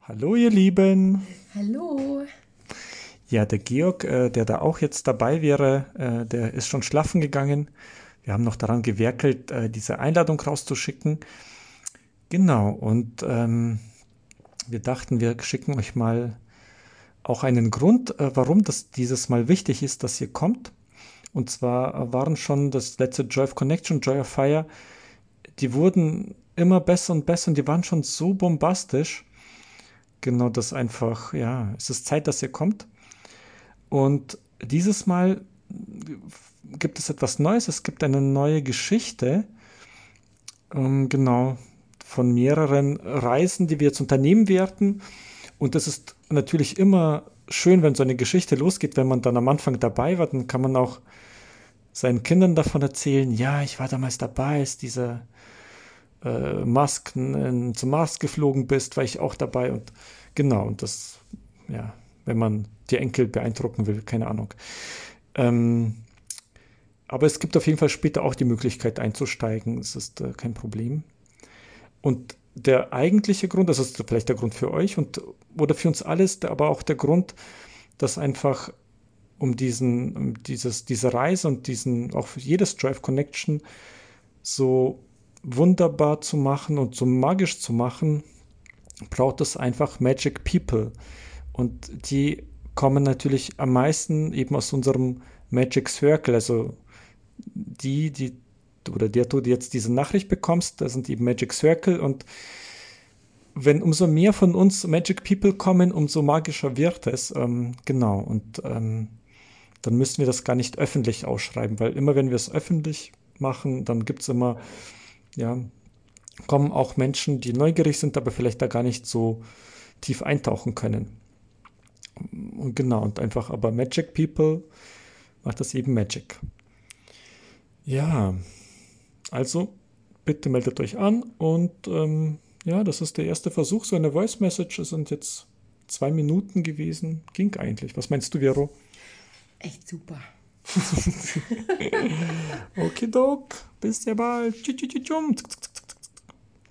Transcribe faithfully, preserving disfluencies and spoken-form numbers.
Hallo ihr Lieben. Hallo. Ja, der Georg, äh, der da auch jetzt dabei wäre, äh, der ist schon schlafen gegangen. Wir haben noch daran gewerkelt, äh, diese Einladung rauszuschicken. Genau, und ähm, wir dachten, wir schicken euch mal auch einen Grund, äh, warum das dieses Mal wichtig ist, dass ihr kommt. Und zwar äh, waren schon das letzte Joy of Connection, Joy of Fire, die wurden immer besser und besser und die waren schon so bombastisch. Genau, das einfach, ja, es ist Zeit, dass ihr kommt. Und dieses Mal gibt es etwas Neues. Es gibt eine neue Geschichte, ähm, genau, von mehreren Reisen, die wir jetzt unternehmen werden. Und es ist natürlich immer schön, wenn so eine Geschichte losgeht, wenn man dann am Anfang dabei war, dann kann man auch seinen Kindern davon erzählen, ja, ich war damals dabei, als dieser äh, Musk n- zum Mars geflogen bist, war ich auch dabei. Und genau, und das, ja, wenn man die Enkel beeindrucken will, keine Ahnung. Ähm, aber es gibt auf jeden Fall später auch die Möglichkeit einzusteigen. Es ist äh, kein Problem. Und der eigentliche Grund, das ist vielleicht der Grund für euch und oder für uns alle, ist aber auch der Grund, dass einfach um diesen, um dieses, diese Reise und diesen, auch für jedes Drive Connection so wunderbar zu machen und so magisch zu machen, braucht es einfach Magic People. Und die kommen natürlich am meisten eben aus unserem Magic Circle, also die, die oder der du jetzt diese Nachricht bekommst, da sind eben Magic Circle und wenn umso mehr von uns Magic People kommen, umso magischer wird es. Ähm, genau. Und ähm, dann müssen wir das gar nicht öffentlich ausschreiben, weil immer wenn wir es öffentlich machen, dann gibt es immer, ja, kommen auch Menschen, die neugierig sind, aber vielleicht da gar nicht so tief eintauchen können. Und genau, und einfach aber Magic People macht das eben Magic. Ja, also bitte meldet euch an und ähm, ja, das ist der erste Versuch, so eine Voice Message. Es sind jetzt zwei Minuten gewesen. Ging eigentlich. Was meinst du, Vero? Echt super. Okidok, bis sehr bald. Tschü, tschü, tschü, tschum.